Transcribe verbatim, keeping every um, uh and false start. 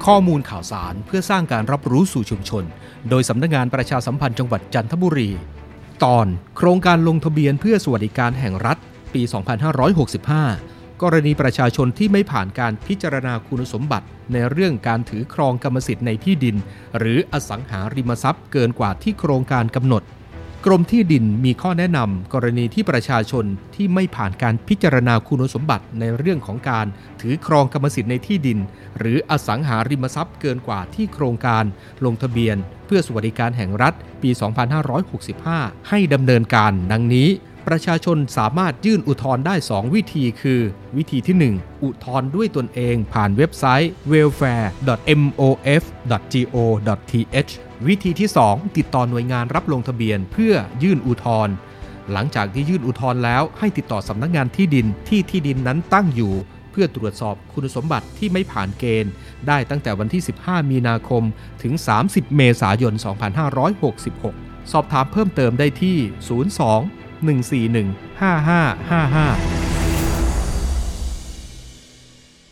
ข้อมูลข่าวสารเพื่อสร้างการรับรู้สู่ชุมชนโดยสำนักงานประชาสัมพันธ์จังหวัดจันทบุรีตอนโครงการลงทะเบียนเพื่อสวัสดิการแห่งรัฐปี สองพันห้าร้อยหกสิบห้า กรณีประชาชนที่ไม่ผ่านการพิจารณาคุณสมบัติในเรื่องการถือครองกรรมสิทธิ์ในที่ดินหรืออสังหาริมทรัพย์เกินกว่าที่โครงการกำหนดกรมที่ดินมีข้อแนะนำกรณีที่ประชาชนที่ไม่ผ่านการพิจารณาคุณสมบัติในเรื่องของการถือครองกรรมสิทธิ์ในที่ดินหรืออสังหาริมทรัพย์เกินกว่าที่โครงการลงทะเบียนเพื่อสวัสดิการแห่งรัฐปี สองพันห้าร้อยหกสิบห้า ให้ดำเนินการดังนี้ประชาชนสามารถยื่นอุทธรณ์ได้สองวิธีคือวิธีที่หนึ่งอุทธรณ์ด้วยตนเองผ่านเว็บไซต์ ดับเบิลยู แฟร์ ดอท เอ็ม โอ เอฟ ดอท จี โอ ดอท ที เอช วิธีที่สองติดต่อหน่วยงานรับลงทะเบียนเพื่อยื่นอุทธรณ์หลังจากที่ยื่นอุทธรณ์แล้วให้ติดต่อสำนักงานที่ดินที่ที่ดินนั้นตั้งอยู่เพื่อตรวจสอบคุณสมบัติที่ไม่ผ่านเกณฑ์ได้ตั้งแต่วันที่สิบห้ามีนาคมถึงสามสิบเมษายนสองพันห้าร้อยหกสิบหกสอบถามเพิ่มเติมได้ที่ศูนย์ สอง หนึ่ง สี่ หนึ่ง ห้า ห้า ห้า ห้า